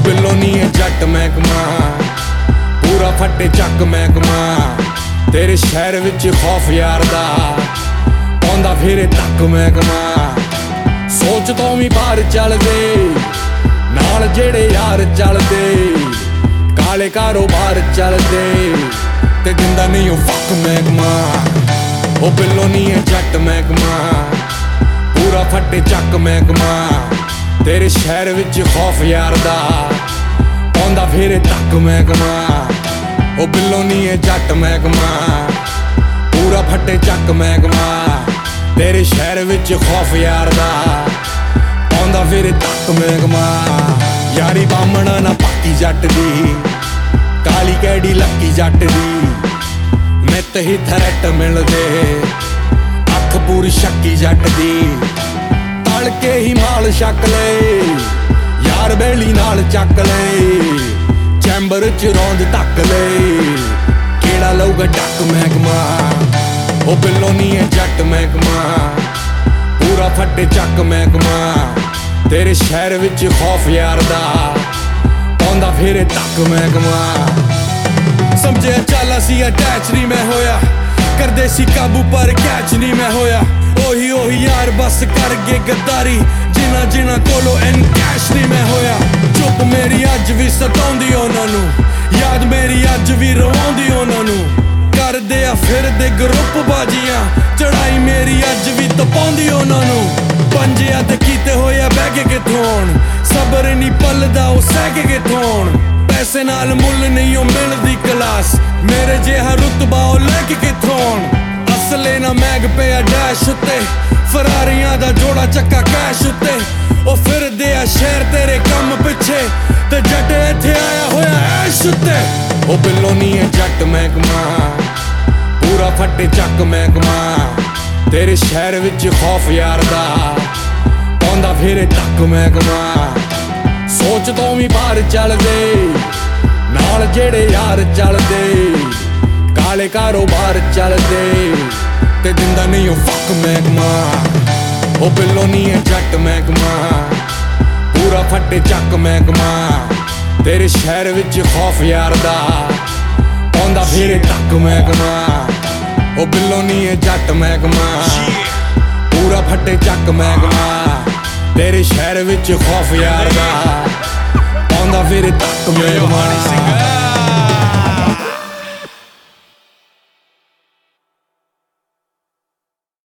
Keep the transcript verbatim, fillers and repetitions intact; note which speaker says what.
Speaker 1: बिल्लो नी है जट महकमा पूरा फटे चक महकमा तेरे शहर विच खौफ यार दा पाउंदा फिरे तक महकमा सोच तो भी बाहर चलदे नाल जेड़े यार चलदे काले कारोबार चलदे ते दिंदा नहीं ओ फक महकमा ओ बिल्लो नी है जट महकमा पूरा फटे चक महकमा तेरे शहर विच खौफ यार दा पाउंदा फिरे तक महकमा ओ बिल्लो नी है जट महकमा पूरा फटे चक महकमा तेरे शहर विच खौफ यार दा पाउंदा फिरे तक महकमा यारी बामणा ना पक्की जट दी काली कैडी लक्की जट दी नित ही थरट मिलदे अख पूरी शक्की जट दी तल के ही माल छक ले यार बेली नाल चक ले चैंबर च रौंद तक ले केड़ा लऊगा डक महकमा ओ बिल्लो नी है जट महकमा पूरा फटे चक महकमा तेरे शहर विच खौफ यार दा पाउंदा फिरे तक महकमा समझे चल असी अटैच नहीं मैं होया करदे सी काबू पर कैच नहीं मैं होया ओही ओही यार बस कर गए गद्दारी जिना जिना कोलो एनकैश नहीं मैं होया चुप मेरी अज भी सताउंदी उन्हां नूं याद मेरी अज भी रवाउंदी उन्हां नूं करदे आ फिरदे ग्रुप बाजियां चढ़ाई मेरी अज भी तपाउंदी उन्हां नूं पंजिया ते कीते होया बह के कित्थों आउण सबर नहीं पलदा ओ सह के कित्थों आउण पैसे नाल मुल नहीं ओ मिलदी क्लास मेरे जिहा रुतबा ओ लैके कित्थों आउण असले ना मैग पिया डैश उत्ते फरारियां दा जोड़ा चक्का कैश उत्ते ओ फिरदे आ शहर तेरे कम पिछे ते जट इत्थे आया होया ऐश उत्ते ओ बिल्लो नी है जट महकमा पूरा फटे चक महकमा तेरे शहर विच खौफ यार दा पाउंदा फिरे तक महकमा सोच तो भी बाहर चलदे नाल जेड़े यार चलदे काले कारोबार चलदे ते दिंदा नहीं ओ फक महकमा ओ बिल्लो नी है जट महकमा पूरा फटे चक महकमा तेरे शहर विच खौफ यार दा पाउंदा फिरे तक महकमा ओ बिल्लो नी है जट महकमा पूरा फटे चक महकमा तेरे शहर विच खौफ यार दा पाउंदा फिरे तक महकमा